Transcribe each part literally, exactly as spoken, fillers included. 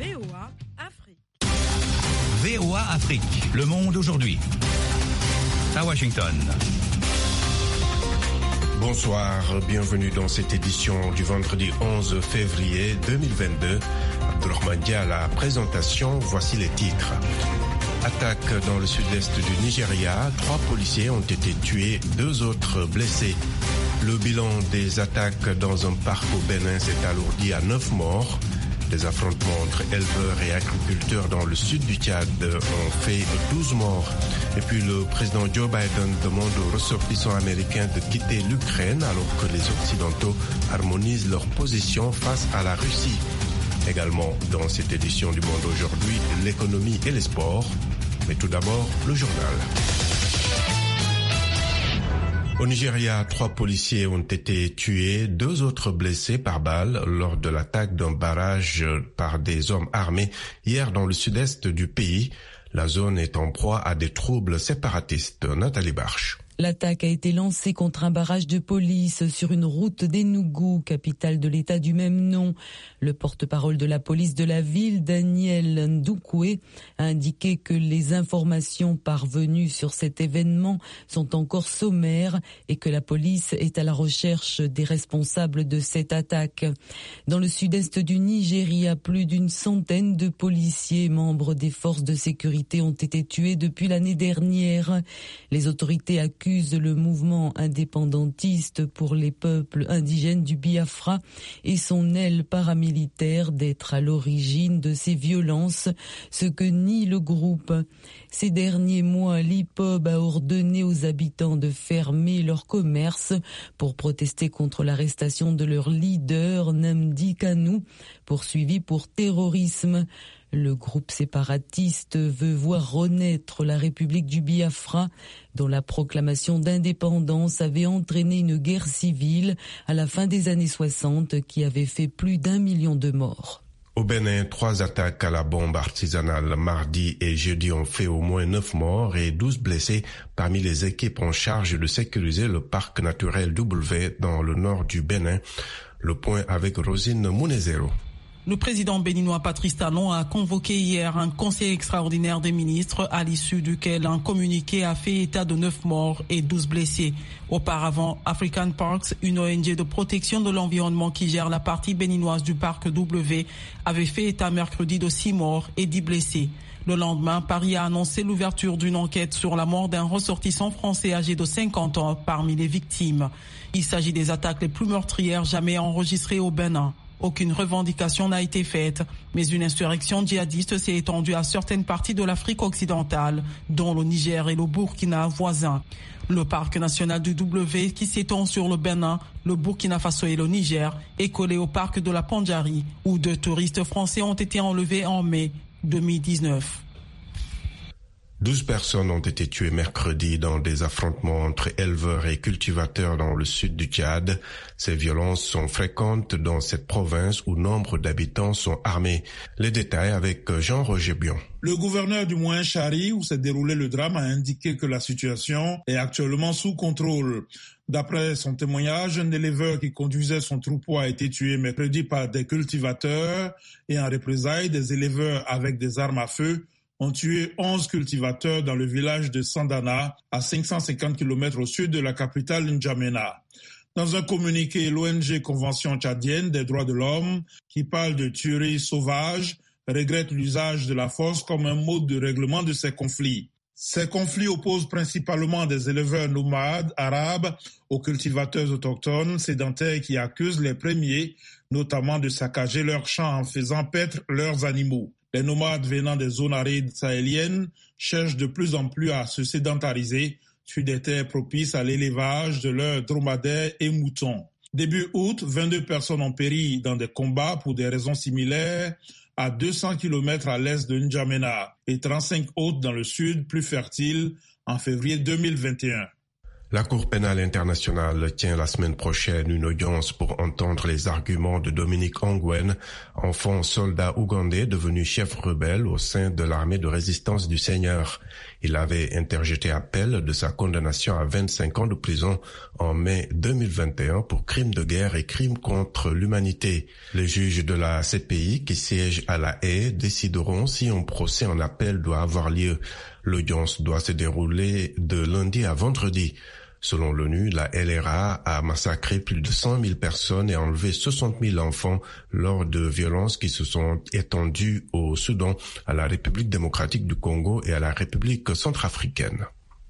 V O A Afrique. V O A Afrique, le monde aujourd'hui. À Washington. Bonsoir, bienvenue dans cette édition du vendredi onze février deux mille vingt-deux. Abdourahmane Dia à la présentation, voici les titres. Attaque dans le sud-est du Nigeria, trois policiers ont été tués, deux autres blessés. Le bilan des attaques dans un parc au Bénin s'est alourdi à neuf morts. Des affrontements entre éleveurs et agriculteurs dans le sud du Tchad ont fait douze morts. Et puis le président Joe Biden demande aux ressortissants américains de quitter l'Ukraine alors que les Occidentaux harmonisent leur position face à la Russie. Également dans cette édition du Monde aujourd'hui, l'économie et les sports. Mais tout d'abord, le journal. Au Nigeria, trois policiers ont été tués, deux autres blessés par balle lors de l'attaque d'un barrage par des hommes armés hier dans le sud-est du pays. La zone est en proie à des troubles séparatistes. Nathalie Barche. L'attaque a été lancée contre un barrage de police sur une route d'Enugu, capitale de l'État du même nom. Le porte-parole de la police de la ville, Daniel Ndukwe, a indiqué que les informations parvenues sur cet événement sont encore sommaires et que la police est à la recherche des responsables de cette attaque. Dans le sud-est du Nigeria, plus d'une centaine de policiers membres des forces de sécurité ont été tués depuis l'année dernière. Les autorités accusent le mouvement indépendantiste pour les peuples indigènes du Biafra et son aile paramilitaire d'être à l'origine de ces violences, ce que nie le groupe. Ces derniers mois, l'I P O B a ordonné aux habitants de fermer leurs commerces pour protester contre l'arrestation de leur leader, Nnamdi Kanu, poursuivi pour terrorisme. Le groupe séparatiste veut voir renaître la République du Biafra, dont la proclamation d'indépendance avait entraîné une guerre civile à la fin des années soixante qui avait fait plus d'un million de morts. Au Bénin, trois attaques à la bombe artisanale mardi et jeudi ont fait au moins neuf morts et douze blessés parmi les équipes en charge de sécuriser le parc naturel W dans le nord du Bénin. Le point avec Rosine Mounezero. Le président béninois Patrice Talon a convoqué hier un conseil extraordinaire des ministres à l'issue duquel un communiqué a fait état de neuf morts et douze blessés. Auparavant, African Parks, une O N G de protection de l'environnement qui gère la partie béninoise du parc W, avait fait état mercredi de six morts et dix blessés. Le lendemain, Paris a annoncé l'ouverture d'une enquête sur la mort d'un ressortissant français âgé de cinquante ans parmi les victimes. Il s'agit des attaques les plus meurtrières jamais enregistrées au Bénin. Aucune revendication n'a été faite, mais une insurrection djihadiste s'est étendue à certaines parties de l'Afrique occidentale, dont le Niger et le Burkina voisins. Le parc national du W, qui s'étend sur le Bénin, le Burkina Faso et le Niger, est collé au parc de la Pandjari, où deux touristes français ont été enlevés en mai deux mille dix-neuf. Douze personnes ont été tuées mercredi dans des affrontements entre éleveurs et cultivateurs dans le sud du Tchad. Ces violences sont fréquentes dans cette province où nombre d'habitants sont armés. Les détails avec Jean-Roger Bion. Le gouverneur du Moyen Chari, où s'est déroulé le drame, a indiqué que la situation est actuellement sous contrôle. D'après son témoignage, un éleveur qui conduisait son troupeau a été tué mercredi par des cultivateurs et en représailles, des éleveurs avec des armes à feu ont tué onze cultivateurs dans le village de Sandana, à cinq cent cinquante kilomètres au sud de la capitale N'Djamena. Dans un communiqué, l'O N G Convention tchadienne des droits de l'homme, qui parle de tueries sauvages, regrette l'usage de la force comme un mode de règlement de ces conflits. Ces conflits opposent principalement des éleveurs nomades arabes aux cultivateurs autochtones sédentaires qui accusent les premiers, notamment de saccager leurs champs en faisant paître leurs animaux. Les nomades venant des zones arides sahéliennes cherchent de plus en plus à se sédentariser sur des terres propices à l'élevage de leurs dromadaires et moutons. Début août, vingt-deux personnes ont péri dans des combats pour des raisons similaires à deux cents kilomètres à l'est de N'Djamena et trente-cinq autres dans le sud, plus fertile, en février deux mille vingt et un. La Cour pénale internationale tient la semaine prochaine une audience pour entendre les arguments de Dominique Ongwen, enfant soldat ougandais devenu chef rebelle au sein de l'armée de résistance du Seigneur. Il avait interjeté appel de sa condamnation à vingt-cinq ans de prison en mai deux mille vingt et un pour crimes de guerre et crimes contre l'humanité. Les juges de la C P I qui siègent à La Haye décideront si un procès en appel doit avoir lieu. L'audience doit se dérouler de lundi à vendredi. Selon l'ONU, la L R A a massacré plus de cent mille personnes et enlevé soixante mille enfants lors de violences qui se sont étendues au Soudan, à la République démocratique du Congo et à la République centrafricaine.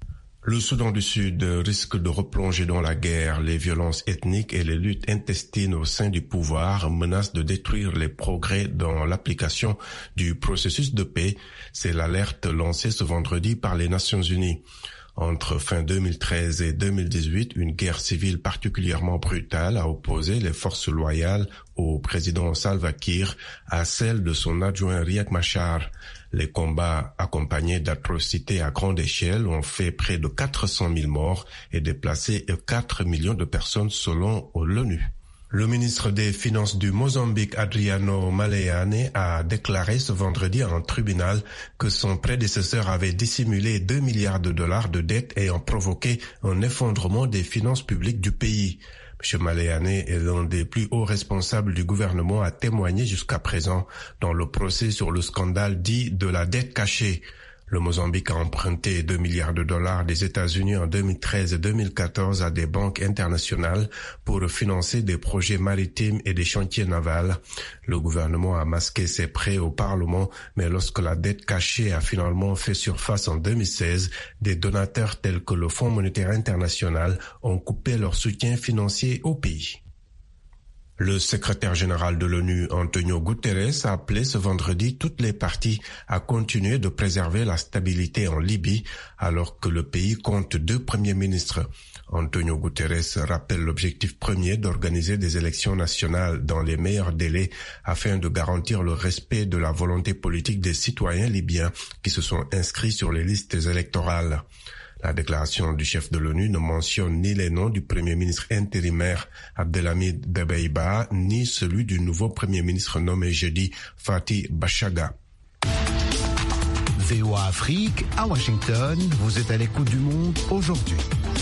Le Soudan du Sud risque de replonger dans la guerre. Les violences ethniques et les luttes intestines au sein du pouvoir menacent de détruire les progrès dans l'application du processus de paix. C'est l'alerte lancée ce vendredi par les Nations Unies. Entre fin deux mille treize et deux mille dix-huit, une guerre civile particulièrement brutale a opposé les forces loyales au président Salva Kiir à celles de son adjoint Riek Machar. Les combats accompagnés d'atrocités à grande échelle ont fait près de quatre cent mille morts et déplacé quatre millions de personnes selon l'ONU. Le ministre des Finances du Mozambique, Adriano Maleane, a déclaré ce vendredi en tribunal que son prédécesseur avait dissimulé deux milliards de dollars de dettes ayant provoqué un effondrement des finances publiques du pays. M. Maleane est l'un des plus hauts responsables du gouvernement à témoigner jusqu'à présent dans le procès sur le scandale dit de la dette cachée. Le Mozambique a emprunté deux milliards de dollars des États-Unis en deux mille treize et deux mille quatorze à des banques internationales pour financer des projets maritimes et des chantiers navals. Le gouvernement a masqué ses prêts au Parlement, mais lorsque la dette cachée a finalement fait surface en deux mille seize, des donateurs tels que le Fonds monétaire international ont coupé leur soutien financier au pays. Le secrétaire général de l'ONU, Antonio Guterres, a appelé ce vendredi toutes les parties à continuer de préserver la stabilité en Libye alors que le pays compte deux premiers ministres. Antonio Guterres rappelle l'objectif premier d'organiser des élections nationales dans les meilleurs délais afin de garantir le respect de la volonté politique des citoyens libyens qui se sont inscrits sur les listes électorales. La déclaration du chef de l'ONU ne mentionne ni les noms du premier ministre intérimaire Abdelhamid Dbeibah, ni celui du nouveau premier ministre nommé jeudi Fathi Bachaga. V O A Afrique, à Washington, vous êtes à l'écoute du monde aujourd'hui.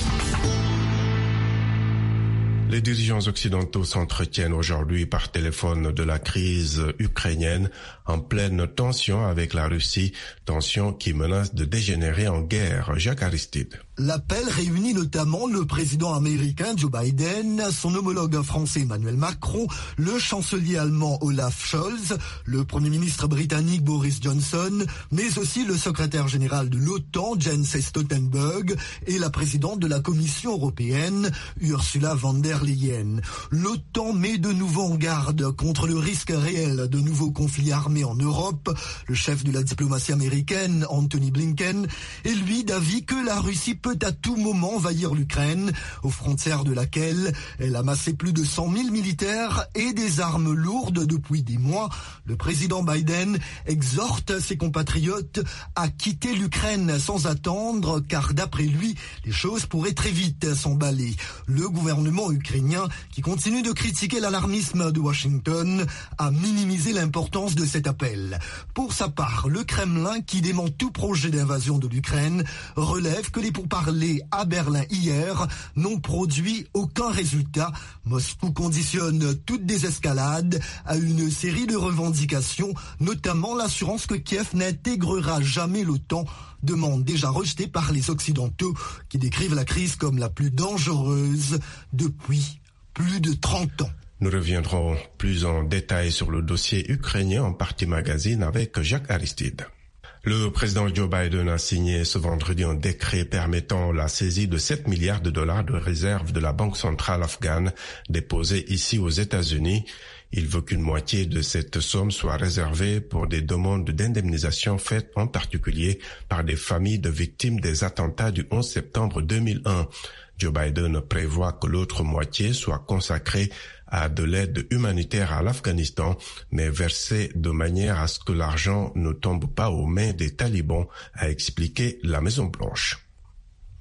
Les dirigeants occidentaux s'entretiennent aujourd'hui par téléphone de la crise ukrainienne en pleine tension avec la Russie, tension qui menace de dégénérer en guerre. Jacques Aristide. L'appel réunit notamment le président américain Joe Biden, son homologue français Emmanuel Macron, le chancelier allemand Olaf Scholz, le premier ministre britannique Boris Johnson, mais aussi le secrétaire général de l'OTAN Jens Stoltenberg et la présidente de la Commission européenne Ursula von der Leyen. L'OTAN met de nouveau en garde contre le risque réel de nouveaux conflits armés en Europe. Le chef de la diplomatie américaine, Anthony Blinken, est lui d'avis que la Russie peut à tout moment envahir l'Ukraine, aux frontières de laquelle elle a amassé plus de cent mille militaires et des armes lourdes depuis des mois. Le président Biden exhorte ses compatriotes à quitter l'Ukraine sans attendre, car d'après lui, les choses pourraient très vite s'emballer. Le gouvernement ukrainien, qui continue de critiquer l'alarmisme de Washington, a minimisé l'importance de cet appel. Pour sa part, le Kremlin, qui dément tout projet d'invasion de l'Ukraine, relève que les pourparlers à Berlin hier n'ont produit aucun résultat. Moscou conditionne toute désescalade à une série de revendications, notamment l'assurance que Kiev n'intégrera jamais l'OTAN, demande déjà rejetée par les Occidentaux qui décrivent la crise comme la plus dangereuse depuis plus de trente ans. Nous reviendrons plus en détail sur le dossier ukrainien en Partie Magazine avec Jacques Aristide. Le président Joe Biden a signé ce vendredi un décret permettant la saisie de sept milliards de dollars de réserves de la Banque centrale afghane déposées ici aux États-Unis. Il veut qu'une moitié de cette somme soit réservée pour des demandes d'indemnisation faites en particulier par des familles de victimes des attentats du onze septembre deux mille un. Joe Biden prévoit que l'autre moitié soit consacrée à de l'aide humanitaire à l'Afghanistan, mais versée de manière à ce que l'argent ne tombe pas aux mains des talibans, a expliqué la Maison-Blanche.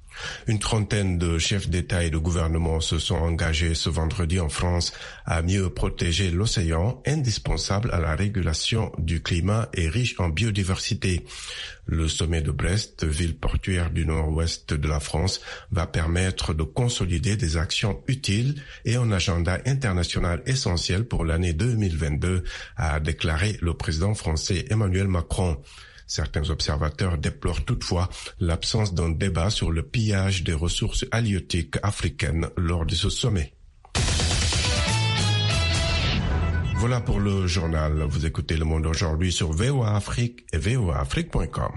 Une trentaine de chefs d'État et de gouvernement se sont engagés ce vendredi en France à mieux protéger l'océan, indispensable à la régulation du climat et riche en biodiversité. Le sommet de Brest, ville portuaire du nord-ouest de la France, va permettre de consolider des actions utiles et un agenda international essentiel pour l'année deux mille vingt-deux, a déclaré le président français Emmanuel Macron. Certains observateurs déplorent toutefois l'absence d'un débat sur le pillage des ressources halieutiques africaines lors de ce sommet. Voilà pour le journal. Vous écoutez Le Monde aujourd'hui sur V O A Afrique et v o a afrique point com.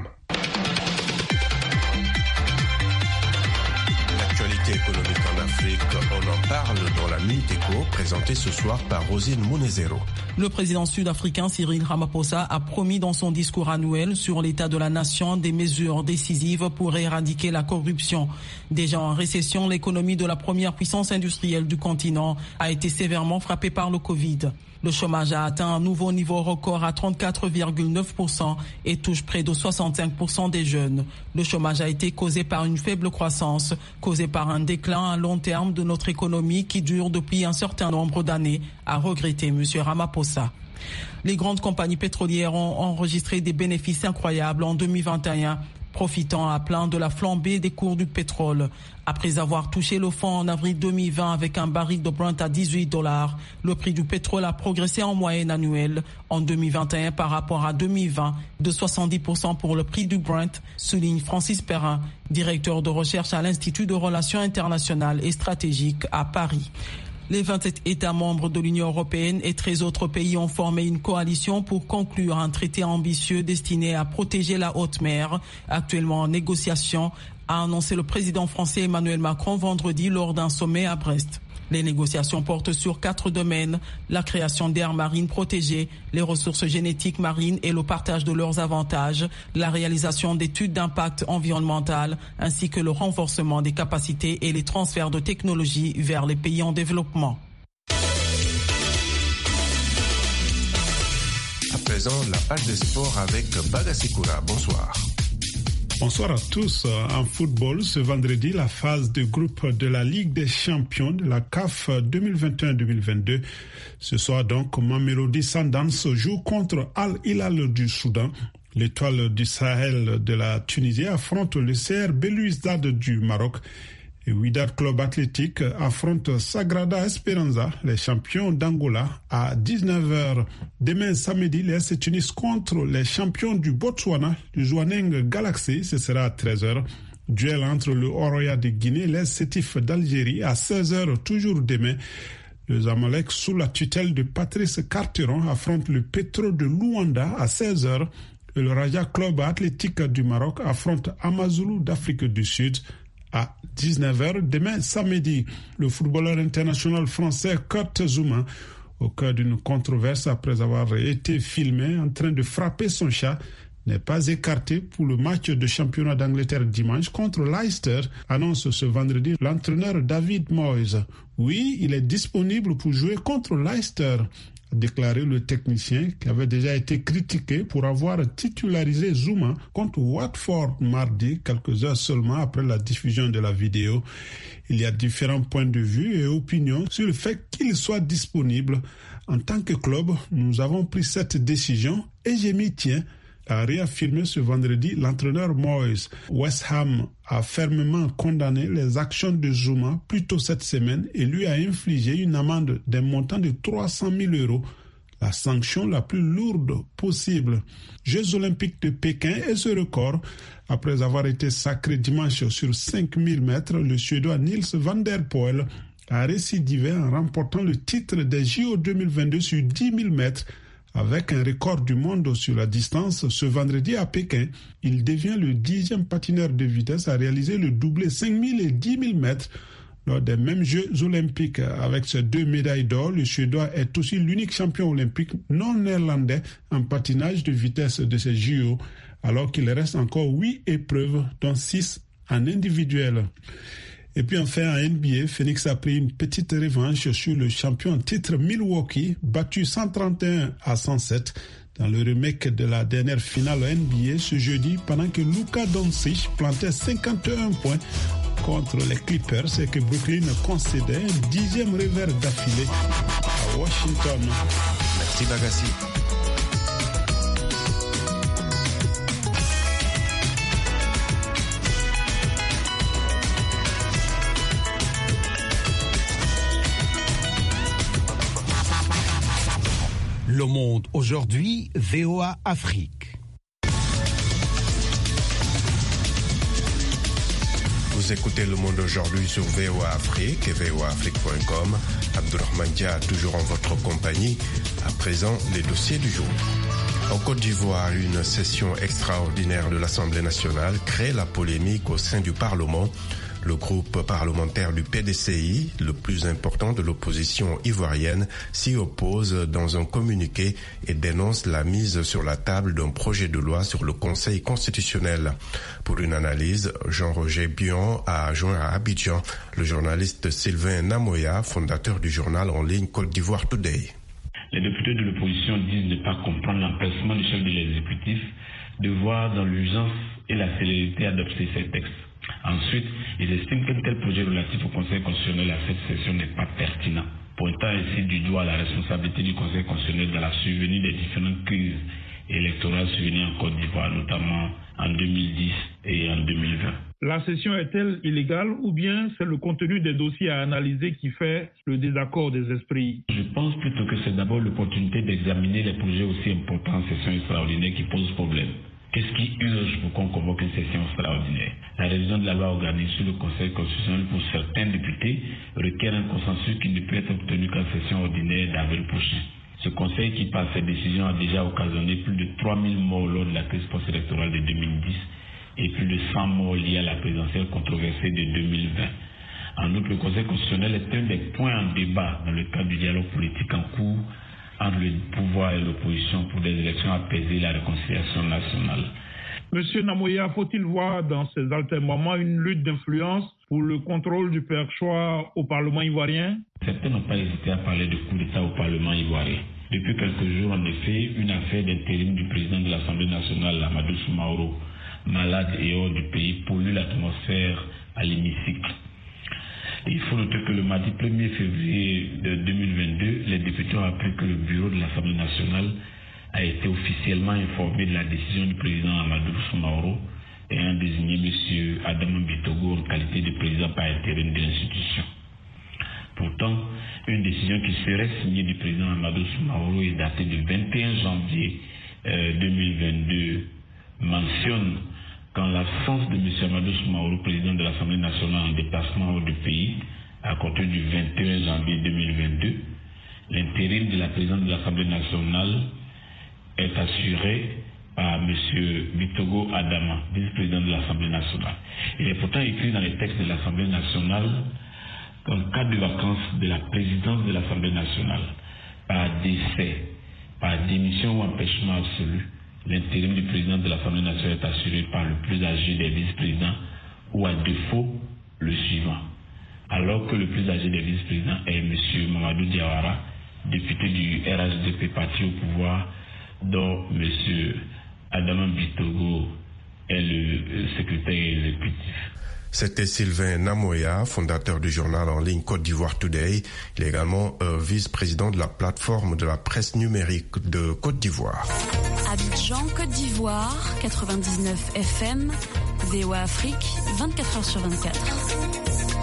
L'actualité économique en Afrique, on en parle dans la Nuit Éco, présentée ce soir par Rosine Munezero. Le président sud-africain Cyril Ramaphosa a promis dans son discours annuel sur l'état de la nation des mesures décisives pour éradiquer la corruption. Déjà en récession, l'économie de la première puissance industrielle du continent a été sévèrement frappée par le Covid. Le chômage a atteint un nouveau niveau record à trente-quatre virgule neuf pour cent et touche près de soixante-cinq pour cent des jeunes. Le chômage a été causé par une faible croissance, causé par un déclin à long terme de notre économie qui dure depuis un certain nombre d'années, a regretté M. Ramaphosa. Les grandes compagnies pétrolières ont enregistré des bénéfices incroyables en deux mille vingt et un, profitant à plein de la flambée des cours du pétrole. Après avoir touché le fond en avril deux mille vingt avec un baril de Brent à dix-huit dollars, le prix du pétrole a progressé en moyenne annuelle en deux mille vingt et un par rapport à deux mille vingt de soixante-dix pour cent pour le prix du Brent, souligne Francis Perrin, directeur de recherche à l'Institut de Relations internationales et stratégiques à Paris. Les vingt-sept États membres de l'Union européenne et treize autres pays ont formé une coalition pour conclure un traité ambitieux destiné à protéger la haute mer, actuellement en négociation, a annoncé le président français Emmanuel Macron vendredi lors d'un sommet à Brest. Les négociations portent sur quatre domaines, la création d'aires marines protégées, les ressources génétiques marines et le partage de leurs avantages, la réalisation d'études d'impact environnemental, ainsi que le renforcement des capacités et les transferts de technologies vers les pays en développement. À présent, la page des sports avec Bagasikura. Bonsoir. Bonsoir à tous. En football, ce vendredi, la phase de groupe de la Ligue des champions de la C A F deux mille vingt et un deux mille vingt-deux. Ce soir donc, Mamelodi Sundowns joue contre Al Hilal du Soudan. L'étoile du Sahel de la Tunisie affronte le C R Belouizdad du Maroc. Et Wydad Club Athletic affronte Sagrada Esperanza, les champions d'Angola, à dix-neuf heures. Demain samedi, les S C Tunis contre les champions du Botswana, du Zouaneng Galaxy, ce sera à treize heures. Duel entre le Oroya de Guinée et les Sétif d'Algérie à seize heures, toujours demain. Le Zamalek, sous la tutelle de Patrice Carteron, affronte le Petro de Luanda à seize heures. Et le Raja Club Athletic du Maroc affronte Amazulu d'Afrique du Sud à dix-neuf heures. Demain, samedi, le footballeur international français Kurt Zouma, au cœur d'une controverse après avoir été filmé en train de frapper son chat, n'est pas écarté pour le match de championnat d'Angleterre dimanche contre Leicester, annonce ce vendredi l'entraîneur David Moyes. Oui, il est disponible pour jouer contre Leicester, a déclaré le technicien qui avait déjà été critiqué pour avoir titularisé Zouma contre Watford mardi, quelques heures seulement après la diffusion de la vidéo. Il y a différents points de vue et opinions sur le fait qu'il soit disponible. En tant que club, nous avons pris cette décision et je m'y tiens, a réaffirmé ce vendredi l'entraîneur Moyes. West Ham a fermement condamné les actions de Zouma plus tôt cette semaine et lui a infligé une amende d'un montant de trois cent mille euros, la sanction la plus lourde possible. Jeux olympiques de Pékin et ce record, après avoir été sacré dimanche sur cinq mille mètres, le Suédois Nils van der Poel a récidivé en remportant le titre des J O deux mille vingt-deux sur dix mille mètres, avec un record du monde sur la distance ce vendredi à Pékin. Il devient le dixième patineur de vitesse à réaliser le doublé cinq mille et dix mille mètres lors des mêmes Jeux olympiques. Avec ses deux médailles d'or, le Suédois est aussi l'unique champion olympique non néerlandais en patinage de vitesse de ces J O, alors qu'il reste encore huit épreuves, dont six en individuel. Et puis enfin, en N B A, Phoenix a pris une petite revanche sur le champion en titre Milwaukee, battu cent trente et un à cent sept dans le remake de la dernière finale N B A ce jeudi, pendant que Luka Doncic plantait cinquante et un points contre les Clippers et que Brooklyn concédait un dixième revers d'affilée à Washington. Merci Bagassi. Le Monde aujourd'hui, V O A Afrique. Vous écoutez Le Monde aujourd'hui sur V O A Afrique et V O A Afrique point com. Abdourahmane Dia, toujours en votre compagnie. À présent, les dossiers du jour. En Côte d'Ivoire, une session extraordinaire de l'Assemblée nationale crée la polémique au sein du Parlement. Le groupe parlementaire du P D C I, le plus important de l'opposition ivoirienne, s'y oppose dans un communiqué et dénonce la mise sur la table d'un projet de loi sur le Conseil constitutionnel. Pour une analyse, Jean-Roger Bion a joint à Abidjan le journaliste Sylvain Namoya, fondateur du journal en ligne Côte d'Ivoire Today. Les députés de l'opposition disent ne pas comprendre l'empressement du chef de l'exécutif de voir dans l'urgence et la célérité adopter ces textes. Ensuite, ils estiment qu'un tel projet relatif au Conseil constitutionnel à cette session n'est pas pertinent, pointant ainsi du doigt la responsabilité du Conseil constitutionnel dans la survenue des différentes crises électorales survenues en Côte d'Ivoire, notamment en deux mille dix et en deux mille vingt. La session est-elle illégale ou bien c'est le contenu des dossiers à analyser qui fait le désaccord des esprits? Je pense plutôt que c'est d'abord l'opportunité d'examiner les projets aussi importants en session extraordinaire qui posent problème. Qu'est-ce qui urge pour qu'on convoque une session extraordinaire? La révision de la loi organique sur le Conseil constitutionnel pour certains députés requiert un consensus qui ne peut être obtenu qu'en session ordinaire d'avril prochain. Ce Conseil qui par ses décisions a déjà occasionné plus de trois mille morts lors de la crise post-électorale de deux mille dix et plus de cent morts liés à la présidentielle controversée de deux mille vingt. En outre, le Conseil constitutionnel est un des points en débat dans le cadre du dialogue politique en cours entre le pouvoir et l'opposition pour des élections apaisées et la réconciliation nationale. Monsieur Namoya, faut-il voir dans ces altermoiements une lutte d'influence pour le contrôle du perchoir au Parlement ivoirien? Certains n'ont pas hésité à parler de coup d'État au Parlement ivoirien. Depuis quelques jours, en effet, une affaire d'intérim du président de l'Assemblée nationale, Amadou Soumaoro, malade et hors du pays, pollue l'atmosphère à l'hémicycle. Il faut noter que le mardi premier février de deux mille vingt-deux, les députés ont appris que le bureau de l'Assemblée nationale a été officiellement informé de la décision du président Amadou Soumaoro ayant désigné M. Adama Bitogo en qualité de président par intérim de l'institution. Pourtant, une décision qui serait signée du président Amadou Soumaoro et datée du vingt et un janvier euh, deux mille vingt-deux mentionne qu'en l'absence de M. Amadou Soumaoro, président de l'Assemblée nationale en déplacement hors du pays, à compter du vingt et un janvier deux mille vingt-deux, l'intérim de la présidente de l'Assemblée nationale est assuré par M. Bitogo Adama, vice-président de l'Assemblée nationale. Il est pourtant écrit dans les textes de l'Assemblée nationale qu'en cas de vacances de la présidence de l'Assemblée nationale, par décès, par démission ou empêchement absolu, l'intérim du président de l'Assemblée nationale est assuré par le plus âgé des vice-présidents ou à défaut le suivant. Alors que le plus âgé des vice-présidents est M. Mamadou Diawara, député du R H D P parti au pouvoir, dont M. Adama Bitogo est le secrétaire exécutif. C'était Sylvain Namoya, fondateur du journal en ligne Côte d'Ivoire Today. Il est également euh, vice-président de la plateforme de la presse numérique de Côte d'Ivoire. Abidjan, Côte d'Ivoire, quatre-vingt-dix-neuf F M, V O A Afrique, vingt-quatre heures sur vingt-quatre.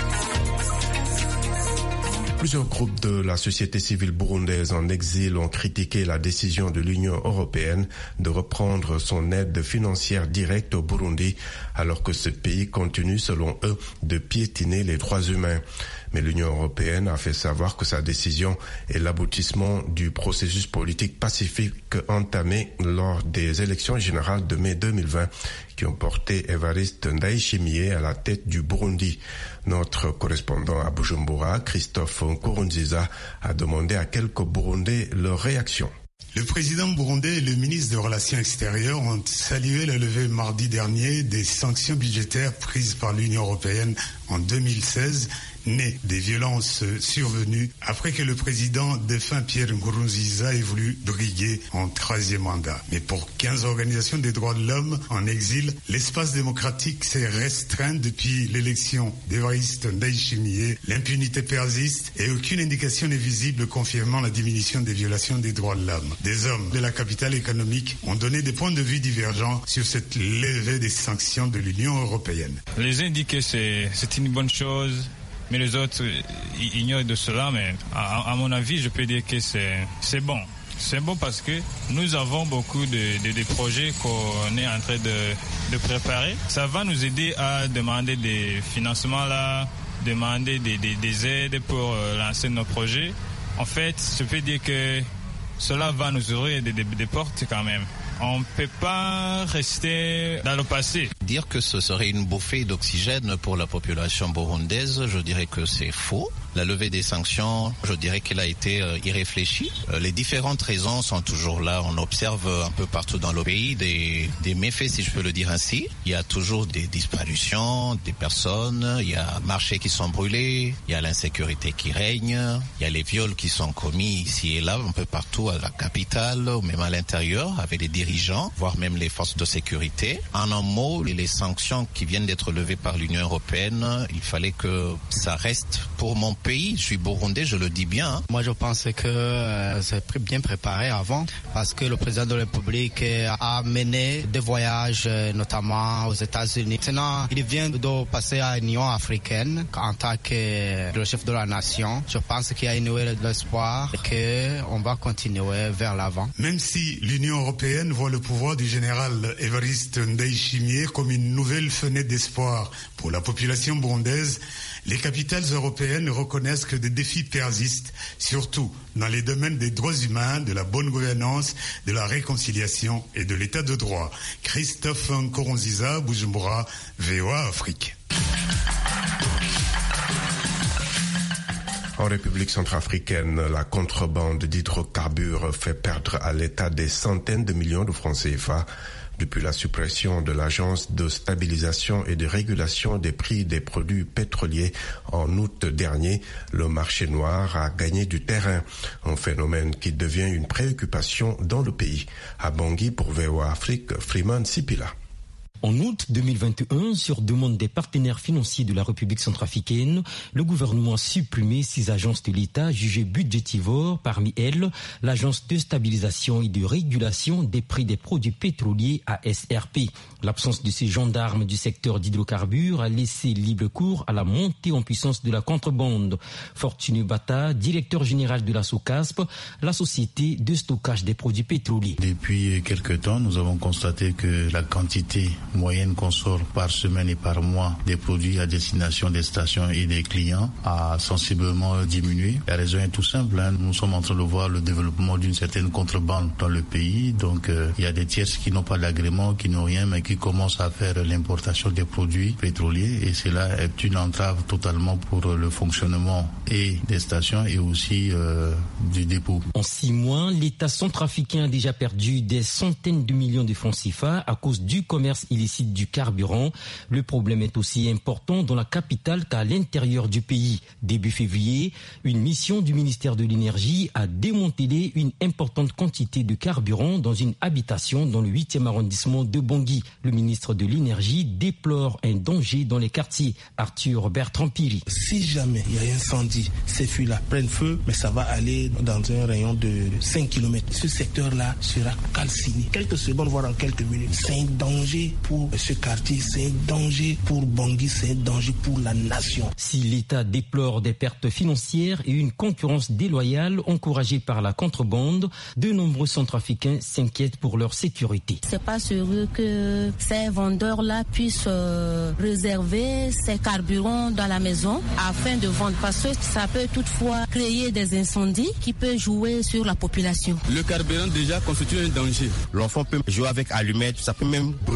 Plusieurs groupes de la société civile burundaise en exil ont critiqué la décision de l'Union européenne de reprendre son aide financière directe au Burundi, alors que ce pays continue, selon eux, de piétiner les droits humains. Mais l'Union européenne a fait savoir que sa décision est l'aboutissement du processus politique pacifique entamé lors des élections générales de mai deux mille vingt qui ont porté Évariste Ndayishimiye à la tête du Burundi. Notre correspondant à Bujumbura, Christophe Nkurunziza, a demandé à quelques Burundais leur réaction. Le président burundais et le ministre des Relations extérieures ont salué la levée mardi dernier des sanctions budgétaires prises par l'Union européenne en deux mille seize né des violences survenues après que le président défunt Pierre Nkurunziza ait voulu briguer en troisième mandat. Mais pour quinze organisations des droits de l'homme en exil, l'espace démocratique s'est restreint depuis l'élection d'Évariste Ndayishimiye. L'impunité persiste et aucune indication n'est visible confirmant la diminution des violations des droits de l'homme. Des hommes de la capitale économique ont donné des points de vue divergents sur cette levée des sanctions de l'Union européenne. Les indiquer, c'est, c'est une bonne chose, mais les autres ignorent de cela. Mais à, à mon avis, je peux dire que c'est, c'est bon. C'est bon parce que nous avons beaucoup de, de, de projets qu'on est en train de, de préparer. Ça va nous aider à demander des financements là, demander des, des, des aides pour lancer nos projets. En fait, je peux dire que cela va nous ouvrir des, des, des portes quand même. On ne peut pas rester dans le passé. Dire que ce serait une bouffée d'oxygène pour la population burundaise, je dirais que c'est faux. La levée des sanctions, je dirais qu'elle a été euh, irréfléchie. Euh, les différentes raisons sont toujours là. On observe un peu partout dans le pays des, des méfaits, si je peux le dire ainsi. Il y a toujours des disparitions, des personnes, il y a marchés qui sont brûlés, il y a l'insécurité qui règne, il y a les viols qui sont commis ici et là, un peu partout à la capitale, ou même à l'intérieur, avec les dirigeants, voire même les forces de sécurité. En un mot, les sanctions qui viennent d'être levées par l'Union européenne, il fallait que ça reste pour mon pays. Je suis burundais, je le dis bien. Hein. Moi, je pense que euh, c'est bien préparé avant parce que le président de la République a mené des voyages, notamment aux États-Unis. Maintenant, il vient de passer à l'Union africaine en tant que le chef de la nation. Je pense qu'il y a une nouvelle espoir et qu'on va continuer vers l'avant. Même si l'Union européenne voit le pouvoir du général Évariste Ndayishimiye comme une nouvelle fenêtre d'espoir pour la population burundaise, les capitales européennes reconnaissent que des défis persistent, surtout dans les domaines des droits humains, de la bonne gouvernance, de la réconciliation et de l'état de droit. Christophe Nkurunziza, Bujumbura, V O A Afrique. En République centrafricaine, la contrebande d'hydrocarbures fait perdre à l'État des centaines de millions de francs C F A. Depuis la suppression de l'Agence de stabilisation et de régulation des prix des produits pétroliers en août dernier, le marché noir a gagné du terrain, un phénomène qui devient une préoccupation dans le pays. À Bangui pour V O A Afrique, Freeman Sipila. En août deux mille vingt et un, sur demande des partenaires financiers de la République centrafricaine, le gouvernement a supprimé six agences de l'État jugées budgétivores, parmi elles l'Agence de stabilisation et de régulation des prix des produits pétroliers A S R P. L'absence de ces gendarmes du secteur d'hydrocarbures a laissé libre cours à la montée en puissance de la contrebande. Fortuné Bata, directeur général de la SOCASP, la société de stockage des produits pétroliers. Depuis quelque temps, nous avons constaté que la quantité moyenne qu'on sort par semaine et par mois des produits à destination des stations et des clients a sensiblement diminué. La raison est tout simple, hein. Nous sommes en train de voir le développement d'une certaine contrebande dans le pays. Donc euh, il y a des tiers qui n'ont pas d'agrément, qui n'ont rien, mais qui commencent à faire l'importation des produits pétroliers. Et cela est une entrave totalement pour le fonctionnement et des stations et aussi euh, du dépôt. En six mois, l'État centrafricain a déjà perdu des centaines de millions de francs C F A à cause du commerce illicite du carburant. Le problème est aussi important dans la capitale qu'à l'intérieur du pays. Début février, une mission du ministère de l'Énergie a démantelé une importante quantité de carburant dans une habitation dans le huitième arrondissement de Bangui. Le ministre de l'Énergie déplore un danger dans les quartiers. Arthur Bertrand Piri. Si jamais il y a un incendie, ces fuites-là prennent feu, mais ça va aller dans un rayon de cinq kilomètres. Ce secteur-là sera calciné. Quelques secondes, voire en quelques minutes. C'est un danger pour ce quartier, c'est un danger pour Bangui, c'est un danger pour la nation. Si l'État déplore des pertes financières et une concurrence déloyale encouragée par la contrebande, de nombreux Centrafricains s'inquiètent pour leur sécurité. C'est pas sérieux que ces vendeurs-là puissent euh, réserver ces carburants dans la maison afin de vendre, parce que ça peut toutefois créer des incendies qui peuvent jouer sur la population. Le carburant déjà constitue un danger. L'enfant peut jouer avec allumettes, ça peut même brûler la maison.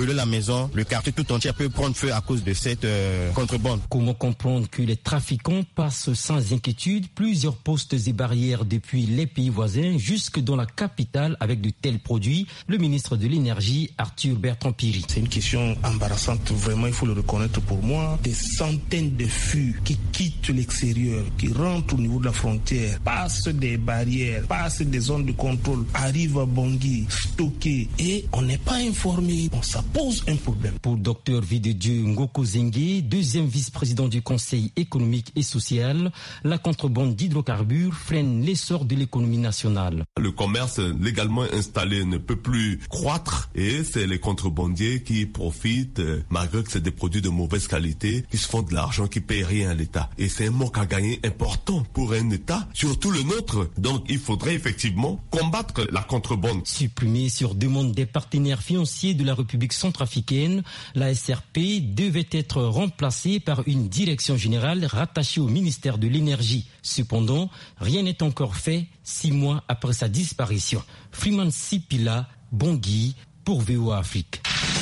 raison, le quartier tout entier peut prendre feu à cause de cette euh, contrebande. Comment comprendre que les trafiquants passent sans inquiétude plusieurs postes et barrières depuis les pays voisins jusque dans la capitale avec de tels produits? Le ministre de l'Énergie, Arthur Bertrand-Piry. C'est une question embarrassante, vraiment, il faut le reconnaître pour moi. Des centaines de fûts qui quittent l'extérieur, qui rentrent au niveau de la frontière, passent des barrières, passent des zones de contrôle, arrivent à Bangui, stockés, et on n'est pas informé. Bon, ça pose un problème. Pour Dr Videdieu Ngoko Zengue, deuxième vice-président du Conseil économique et social, la contrebande d'hydrocarbures freine l'essor de l'économie nationale. Le commerce légalement installé ne peut plus croître et c'est les contrebandiers qui profitent, malgré que c'est des produits de mauvaise qualité, qui se font de l'argent, qui payent rien à l'État. Et c'est un manque à gagner important pour un État, surtout le nôtre. Donc il faudrait effectivement combattre la contrebande. Supprimée sur demande des partenaires financiers de la République centrafricaine, la S R P devait être remplacée par une direction générale rattachée au ministère de l'Énergie. Cependant, rien n'est encore fait six mois après sa disparition. Freeman Sipila, Bangui, pour V O A Afrique.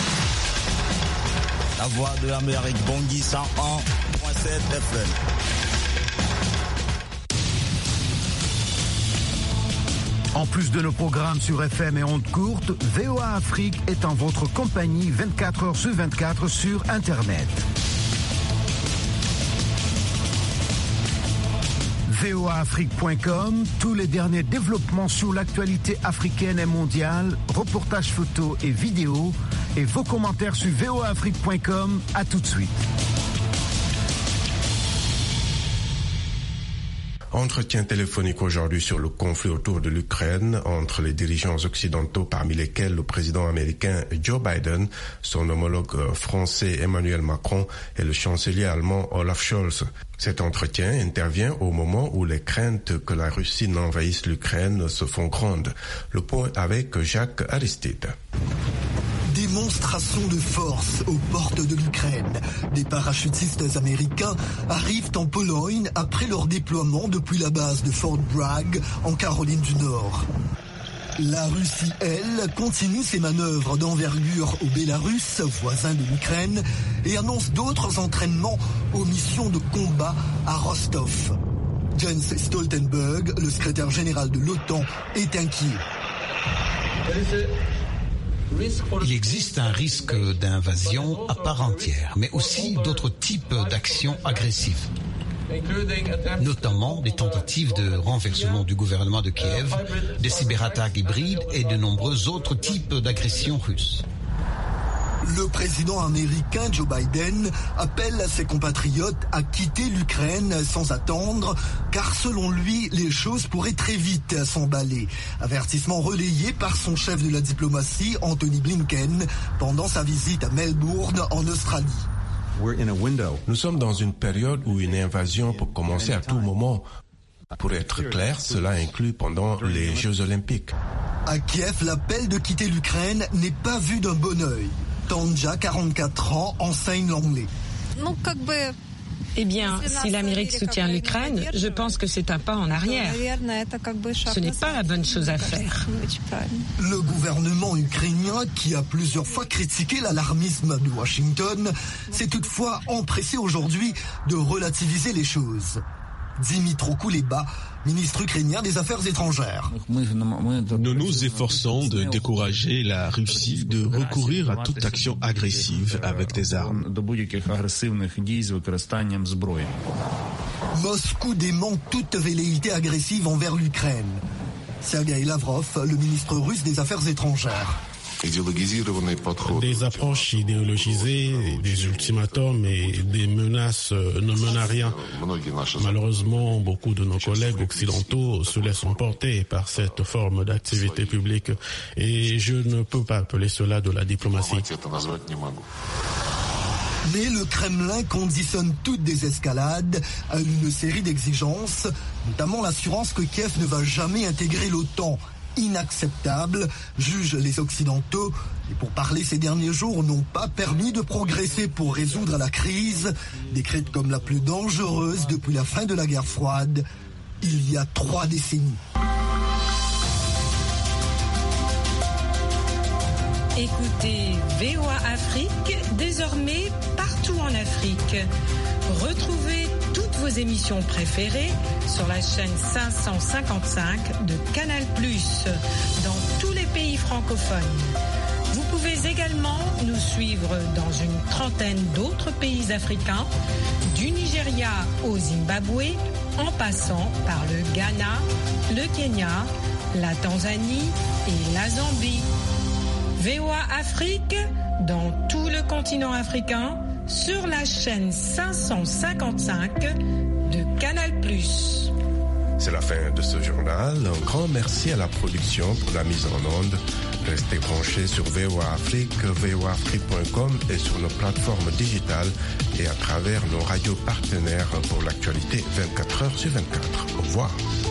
La voix de l'Amérique, Bangui cent un virgule sept F M. En plus de nos programmes sur F M et ondes courtes, V O A Afrique est en votre compagnie vingt-quatre heures sur vingt-quatre sur Internet. V O A Afrique point com, tous les derniers développements sur l'actualité africaine et mondiale, reportages photos et vidéos, et vos commentaires sur V O A Afrique point com. À tout de suite. Entretien téléphonique aujourd'hui sur le conflit autour de l'Ukraine entre les dirigeants occidentaux, parmi lesquels le président américain Joe Biden, son homologue français Emmanuel Macron et le chancelier allemand Olaf Scholz. Cet entretien intervient au moment où les craintes que la Russie n'envahisse l'Ukraine se font grandes. Le point avec Jacques Aristide. Démonstration de force aux portes de l'Ukraine. Des parachutistes américains arrivent en Pologne après leur déploiement depuis la base de Fort Bragg en Caroline du Nord. La Russie, elle, continue ses manœuvres d'envergure au Bélarus, voisin de l'Ukraine, et annonce d'autres entraînements aux missions de combat à Rostov. Jens Stoltenberg, le secrétaire général de l'OTAN, est inquiet. Il existe un risque d'invasion à part entière, mais aussi d'autres types d'actions agressives, notamment des tentatives de renversement du gouvernement de Kiev, des cyberattaques hybrides et de nombreux autres types d'agressions russes. Le président américain Joe Biden appelle ses compatriotes à quitter l'Ukraine sans attendre, car selon lui, les choses pourraient très vite s'emballer. Avertissement relayé par son chef de la diplomatie, Anthony Blinken, pendant sa visite à Melbourne, en Australie. Nous sommes dans une période où une invasion peut commencer à tout moment. Pour être clair, cela inclut pendant les Jeux Olympiques. À Kiev, l'appel de quitter l'Ukraine n'est pas vu d'un bon œil. Tanja, quarante-quatre ans, enseigne l'anglais. Eh bien, si l'Amérique soutient l'Ukraine, je pense que c'est un pas en arrière. Ce n'est pas la bonne chose à faire. Le gouvernement ukrainien, qui a plusieurs fois critiqué l'alarmisme de Washington, s'est toutefois empressé aujourd'hui de relativiser les choses. Dimitro Kuleba, ministre ukrainien des Affaires étrangères. Nous nous efforçons de décourager la Russie de recourir à toute action agressive avec des armes. Moscou dément toute velléité agressive envers l'Ukraine. Sergei Lavrov, le ministre russe des Affaires étrangères. Des approches idéologisées, des ultimatums et des menaces ne mènent à rien. Malheureusement, beaucoup de nos collègues occidentaux se laissent emporter par cette forme d'activité publique et je ne peux pas appeler cela de la diplomatie. Mais le Kremlin conditionne toute désescalade à une série d'exigences, notamment l'assurance que Kiev ne va jamais intégrer l'OTAN. Inacceptable, jugent les Occidentaux, et pour parler ces derniers jours n'ont pas permis de progresser pour résoudre la crise, décrite comme la plus dangereuse depuis la fin de la guerre froide, il y a trois décennies. Écoutez V O A Afrique, désormais partout en Afrique. Retrouvez toutes vos émissions préférées sur la chaîne cinq cent cinquante-cinq de Canal plus, dans tous les pays francophones. Vous pouvez également nous suivre dans une trentaine d'autres pays africains, du Nigeria au Zimbabwe, en passant par le Ghana, le Kenya, la Tanzanie et la Zambie. V O A Afrique, dans tout le continent africain, sur la chaîne cinq cent cinquante-cinq de Canal plus. C'est la fin de ce journal. Un grand merci à la production pour la mise en onde. Restez branchés sur V O A Afrique, V O A Afrique point com et sur nos plateformes digitales et à travers nos radios partenaires pour l'actualité vingt-quatre heures sur vingt-quatre. Au revoir.